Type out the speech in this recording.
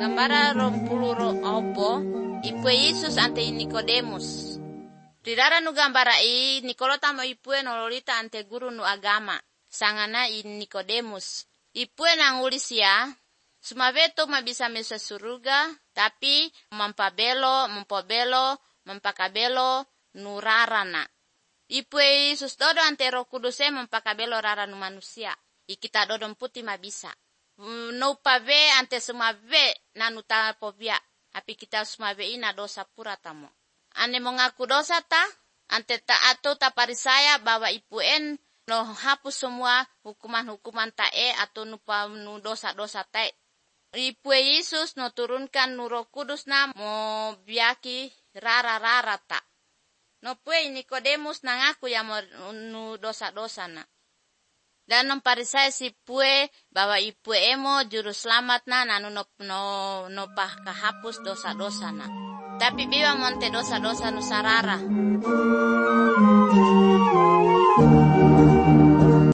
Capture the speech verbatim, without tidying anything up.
Gambara rompulu ro opo ipue Yesus ante Nikodemus. Ridara nu gambara i Nikolo tamo ipue nololita ante guru nu agama sangana i Nikodemus. Ipue nangulis ya, sumaveto mabisa mesa suruga tapi mampabelo, mampabelo, mampakabelo nu rarana. Ipue Yesus dodo ante Roh Kudus e mampakabelo rara nu manusia. Ikita dodon putih mabisa. No pave ante sumave nanu ta povia. Api kita sumave ina dosa pura tamo. Ane mengaku dosa ta, ante ta atau ta parisaya bahwa ipuen no hapus semua hukuman-hukuman tae atau nupa nu dosa-dosa tae. Ipue Yesus no turunkan nu Roh Kudus na mo biaki rara-rara ta. No pue Nikodemus nangaku ya mo nu dosa-dosa na. Dan no parisaya si pue bahwa ipue emo juru selamat na nanu no no no pah kahapus dosa-dosa na. Tapi biwa monte dosa-dosa nu sarara.